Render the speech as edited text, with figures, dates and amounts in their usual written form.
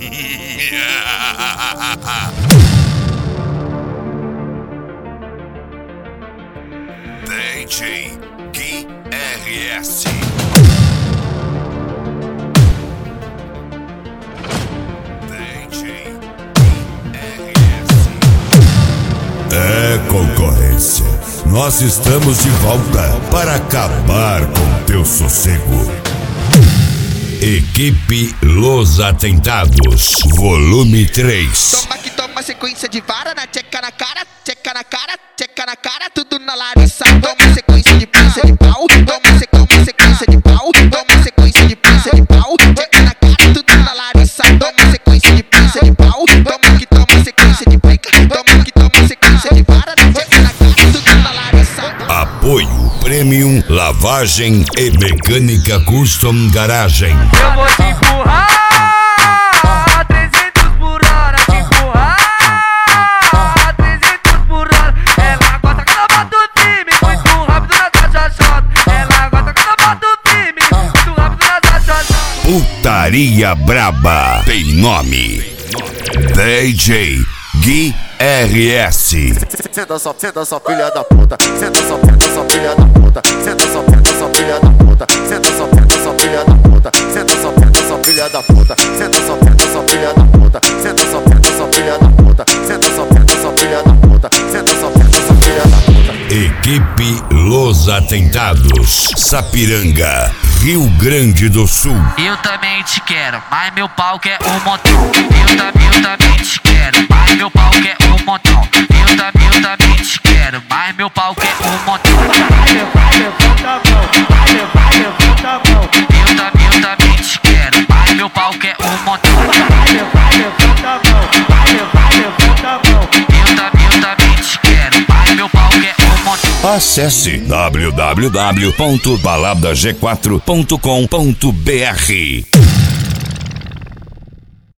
DJ Gui RS. É concorrência. Nós estamos de volta para acabar com teu sossego. Equipe Los Atentados, volume 3. Toma que toma sequência de vara, na tcheca na cara, tcheca na cara, tcheca na cara, tudo na Larissa. Toma sequência de pinça de pau, toma sequência de pau, toma sequência de pinça de pau, tcheca na cara, tudo na Larissa. Toma sequência de pinça de pau, toma que toma sequência de pica, toma que toma sequência de vara, na tcheca na cara, tudo na Larissa. Apoio Premium Lavagem e Mecânica Custom Garagem. Eu vou te empurrar 300 por hora, te empurrar 300 por hora. Ela gosta quando eu boto o time, muito rápido na caixa. Ela gosta quando eu boto o time, muito rápido na caixa. Putaria Braba tem nome: DJ Gui RS. Senta só filha da puta, senta só filha da puta, senta só filha da puta, senta só filha da puta, senta só filha da puta, senta só filha da puta, senta só filha da puta, senta só filha da puta, senta só filha da puta. Equipe Los Atentados, Sapiranga, Rio Grande do Sul. Eu também te quero, mas meu pau quer um montão. Eu também te quero, mas meu pau quer um montão. Eu também te quero, mas meu pau quer um montão. Eu também te quero, mas meu pau quer um montão. Eu também te quero, mas meu pau quer um montão. Acesse www.baladag4.com.br.